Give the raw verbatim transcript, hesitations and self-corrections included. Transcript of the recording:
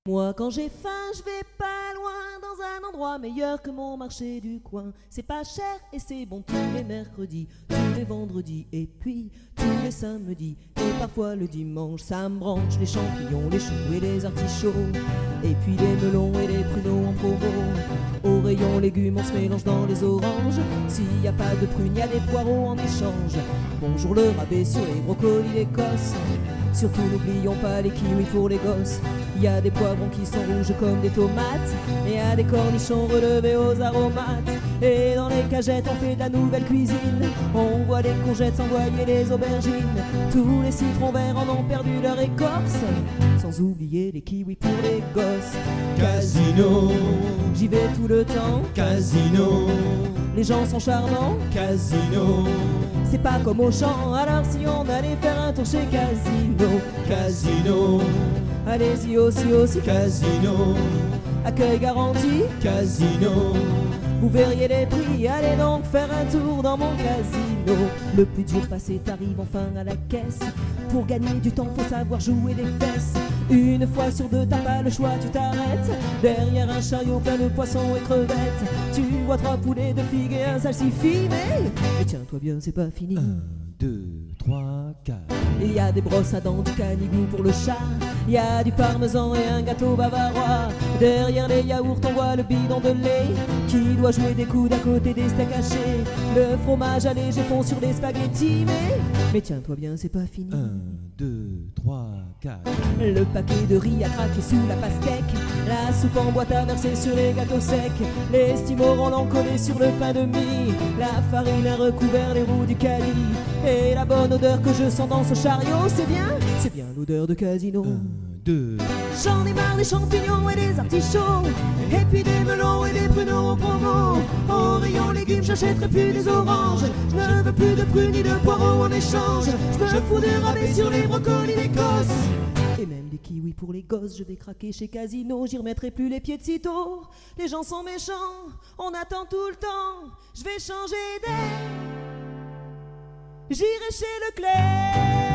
Moi quand j'ai faim, je vais pas loin, dans un endroit meilleur que mon marché du coin. C'est pas cher et c'est bon tous les mercredis, tous les vendredis et puis tous les samedis. Et parfois le dimanche, ça me branche les champignons, les choux et les artichauts. Et puis les melons et les pruneaux en promo. Au rayon légumes, on se mélange dans les oranges. S'il y a pas de prunes, y a des poireaux en échange. Bonjour le rabais sur les brocolis d'Écosse. Surtout n'oublions pas les kiwis pour les gosses. Il y a des poivrons qui sont rouges comme des tomates, et il y a des cornichons relevés aux aromates. Et dans les cagettes on fait de la nouvelle cuisine. On voit les courgettes s'envoyer les aubergines. Tous les citrons verts en ont perdu leur écorce. Sans oublier les kiwis pour les gosses. Casino, j'y vais tout le temps. Casino, les gens sont charmants. Casino, c'est pas comme au champ. Alors si on allait faire un tour chez Casino. Casino, allez-y aussi aussi. Casino, accueil garanti. Casino, vous verriez les prix, allez donc faire un tour dans mon casino. Le plus dur passé, t'arrives enfin à la caisse. Pour gagner du temps, faut savoir jouer les fesses. Une fois sur deux, t'as pas le choix, tu t'arrêtes. Derrière un chariot plein de poissons et crevettes. Tu vois trois poulets, deux figues et un salsifis. Mais, mais tiens-toi bien, c'est pas fini. un, deux, trois, quatre. Il y a des brosses à dents, du canigou pour le chat. Il y a du parmesan et un gâteau bavarois. Derrière les yaourts, on voit le bidon de lait qui doit jouer des coudes à côté des steaks hachés. Le fromage allégé fond sur les spaghettis. Mais, mais tiens-toi bien, c'est pas fini. un, deux, trois, quatre. Le paquet de riz a craqué sous la pastèque. La soupe en boîte à verser sur les gâteaux secs. Les stimorants l'ont collé sur le pain de mie. La farine a recouvert les roues du caddie. Et la bonne odeur que je sens dans ce chariot, c'est bien, c'est bien l'odeur de Casino. un, deux. J'en ai marre des champignons et des artichauts. Et puis des melons et des pruneaux en promo. Au rayon légumes, j'achèterai plus des oranges. Je ne veux plus de prunes ni de poireaux en échange. Je me fous de rabais sur les brocolis d'Écosse. Et même des kiwis pour les gosses, je vais craquer chez Casino. J'y remettrai plus les pieds de sitôt. Les gens sont méchants, on attend tout le temps. Je vais changer d'air, j'irai chez Leclerc.